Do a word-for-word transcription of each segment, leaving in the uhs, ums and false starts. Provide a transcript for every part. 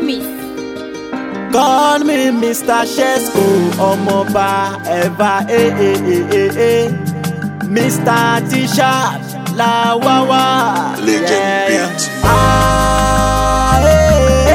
Remix. Call me Mister Shesko, ọmọba ẹ̀bà eh eh eh eh eh. Mister T-Sharp la wá wá. Legend yeah, yeah. Beat. Ah, eh,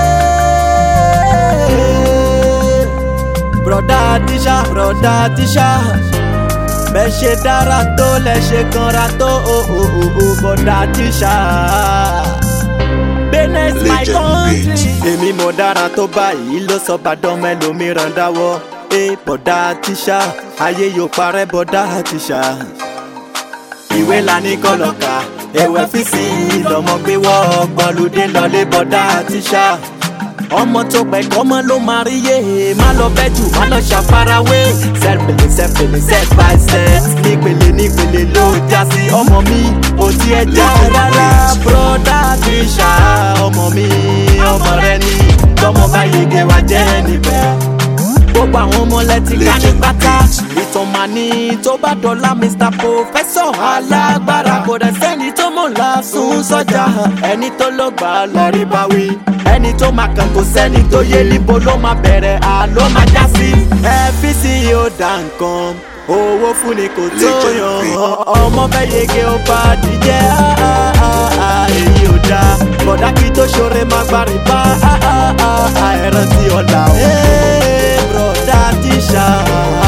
eh, eh. Brother T-Sharp, brother T-Sharp. Bẹ́ ṣe dára tó lẹ ṣe kanra tó oh oh oh oh brother T-Sharp. Benin is my country. Èmi mo dára tó báyìí ló sọ bàdán mẹ́lòmíràn dáwọ́. Ẹ bọ̀dá T-Sharp, ayé yóò parẹ́ bọ̀dá T-Sharp. Ìwé la ní kọ́lọ́kà, ẹ̀wẹ̀ fi sí ìlọ́mọ gbé wọ́ ọgbọ́nlódé lọlé bọ̀dá T-Sharp. Ọmọ tó pẹ̀ kọ́mọ ló máa rí yé, má lọ bẹ́ jù, má lọ ṣàfarawé. Sẹ́pẹ̀lẹ̀ sẹ́pẹ̀lẹ̀ set by set, nípele nípele ló já sí ọmọ mi, ò tí ẹ já rárá. Bọ́dá T-Sharp, ọmọ mi, ọmọ rẹ ni, tọmọ bá yege wá jẹ́ níbẹ̀. Gbogbo àwọn ọmọ lẹ́tí ká ní pátá. Ìtàn máa ní tó bá dọ̀la Mister Professor alágbára. Kò dẹ̀ sẹ́ni tó mọ̀ la sún sọ́jà. Ẹni tó ló gbà lọ rí bá wí. Ẹni tó máa kàn kò sẹ́ni tó yé níbo ló máa bẹ̀rẹ̀ àló máa já sí. Ẹ fi sí yóò dá nǹkan. Owó fún ni kò tó yàn. Ọmọ bẹ́ yege ó bá dìjẹ́. Èyí ò dáa. Bọ̀dá kí tó ṣoore máa gbárí bá. Ẹran tí ọ̀la ò. Brother T-Sharp,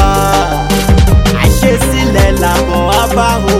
àṣesílẹ̀ làbọ̀ abá o.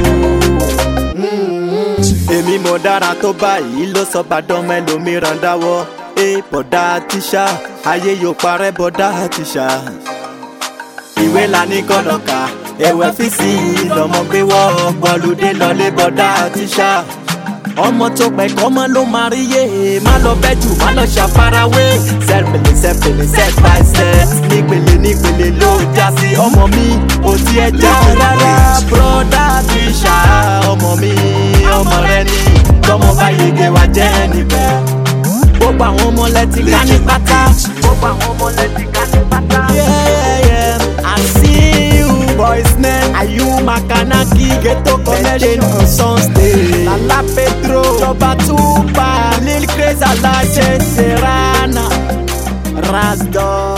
Èmi mo dára tó báyìí ló sọ bàdán mẹ́lòmíràn dáwọ́. Ẹ bọ̀dá T-Sharp, ayé yóò parẹ́ bọ̀dá T-Sharp. Ìwé la ní kọ́lọ́kà, ẹ̀wẹ̀ fi sí ìlọ́mọ gbé wọ́ ọgbọ́nlódé lọlé bọ̀dá T-Sharp. Ọmọ tó pẹ̀ kọ́mọ ló máa rí yé, má lọ bẹ́ jù, má lọ ṣàfarawé. Sẹ́pẹ̀lẹ̀ sẹ́pẹ̀lẹ̀ set by set, nípele nípele ló já sí ọmọ mi, ò tí ẹ já rárá. Brother T-Sharp, ọmọ mi, ọmọ rẹ ni, tọmọ bá yege wá jẹ́ níbẹ̀. Gbogbo àwọn ọmọ lẹ́tí ká ní pátá. Gbogbo àwọn ọmọ lẹ́tí ká ní pátá. Yeah, yeah, yeah. I see you boys name Ayu Makanaki Ghetto Connection on Sunday. Lala Pedro Toba Tupa Lil Craze Alaje Serrana Rasdor